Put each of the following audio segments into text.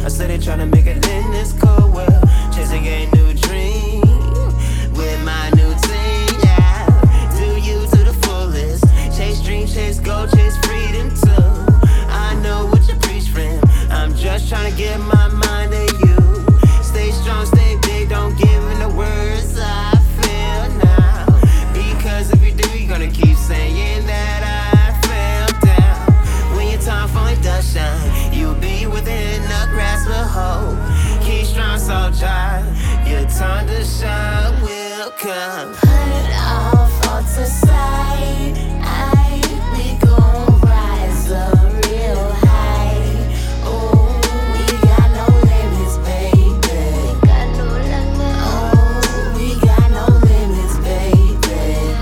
steady tryna make it in this cold world. Chasing a new dream with my new team, yeah. Do you to the fullest. Chase dreams, chase gold, chase freedom too. I know what you preach, friend. I'm just tryna get my mind to you. Stay strong, stay big, don't give in the words I feel now. Because if you do, you're gonna keep saying that I fell down. When your time finally does shine, you'll be within the grasp of hope. Keep strong, soldier. Your time to shine will come. Put all faults aside, we gon' rise up real high. Oh, we got no limits, baby. Got no limits. Oh, we got no limits, baby.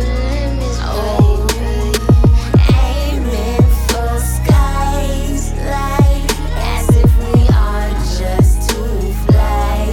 Oh, aiming for skies like as if we are just to fly.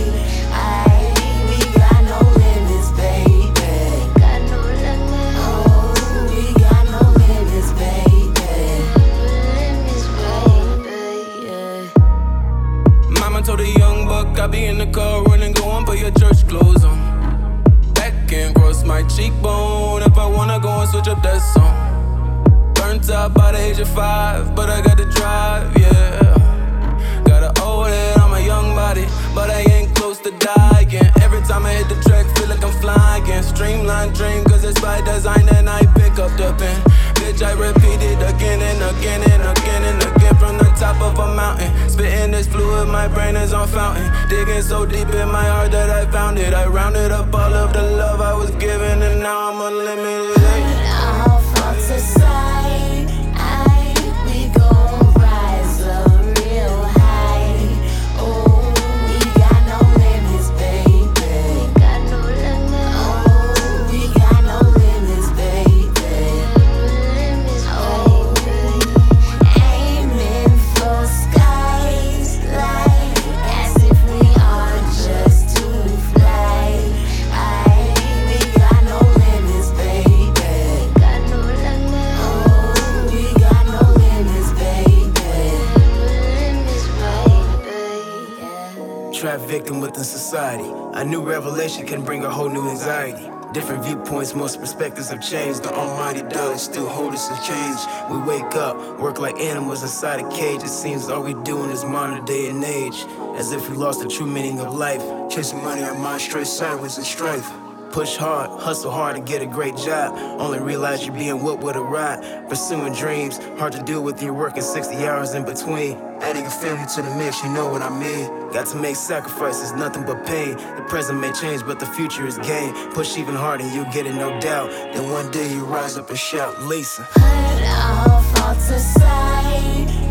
We got no limits, baby. Got no limits. Oh, we got no limits, baby. Limits, baby, yeah. Mama told a young buck I be in the car running, go and put your church clothes on. Back and cross my cheekbone if I wanna go and switch up that song. Burnt out by the age of 5, but I got to drive, yeah. Got an old head on my young body, but I ain't close to dying. Every time I hit the track, feel like I'm flying. Streamline dream, cause it's by design and I pick up the pen. Bitch, I repeat it again and again and again and again from the top of a mountain. Spitting this fluid, my brain is on fountain. Digging so deep in my heart that I found it. I rounded up all of the love I was given and now I'm unlimited. Put all faults aside, we gon' rise up real high. Oh, we got no limits, baby. Got no limits. Oh, we got no limits, baby. Limits, oh, aiming for skies like as if we are just to fly. We got no limits, baby. Got no limits. Oh, we got no limits, baby. Limits, baby, yeah. Trapped victim within society. A new revelation can bring a whole new anxiety. Different viewpoints, most perspectives have changed. The almighty dollar still hold us in change. We wake up, work like animals inside a cage. It seems all we doing is modern day and age. As if we lost the true meaning of life. Chasing money, our mind straight sideways and strife. Push hard, hustle hard to get a great job. Only realize you're being whipped with a rod. Pursuing dreams, hard to do with your working 60 hours in between. Adding a family to the mix, you know what I mean. Got to make sacrifices, nothing but pain. The present may change, but the future is gain. Push even harder, you'll get it, no doubt. Then one day you rise up and shout, Lisa. Put all faults aside,